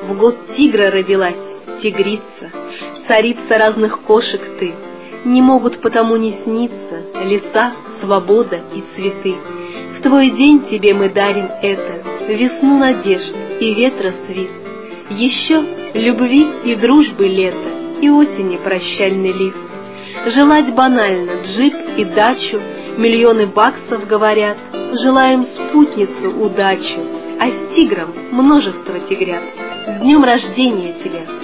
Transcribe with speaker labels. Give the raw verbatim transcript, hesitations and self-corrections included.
Speaker 1: В год тигра родилась тигрица, царица разных кошек ты. Не могут потому не сниться леса, свобода и цветы. В твой день тебе мы дарим это, весну надежд и ветра свист. Еще любви и дружбы лето, и осени прощальный лист. Желать банально джип и дачу, миллионы баксов говорят. Желаем спутницу удачу, а с тигром множество тигрят. С днем рождения тебя!